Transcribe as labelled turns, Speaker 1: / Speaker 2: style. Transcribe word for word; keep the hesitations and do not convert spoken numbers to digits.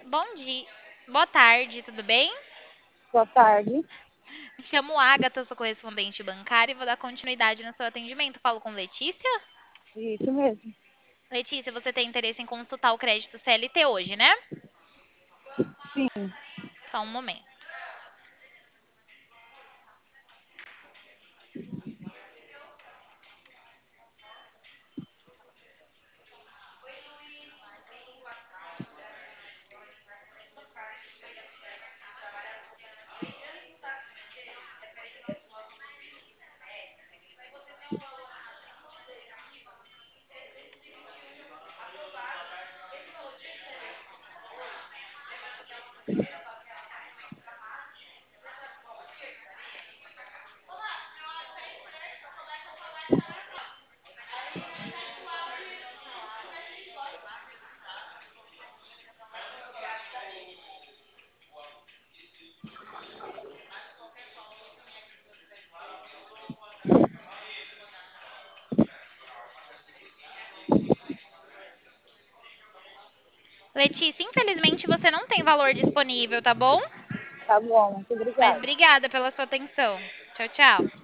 Speaker 1: Bom dia. Boa tarde, tudo bem?
Speaker 2: Boa tarde.
Speaker 1: Me chamo Agatha, sou correspondente bancária e vou dar continuidade no seu atendimento. Falo com Letícia?
Speaker 2: Isso mesmo.
Speaker 1: Letícia, você tem interesse em consultar o crédito C L T hoje, né?
Speaker 2: Sim,
Speaker 1: Só um momento. Letícia, infelizmente você não tem valor disponível, tá bom?
Speaker 2: tá bom. Muito
Speaker 1: Mas
Speaker 2: obrigada.
Speaker 1: obrigada pela sua atenção. Tchau, tchau.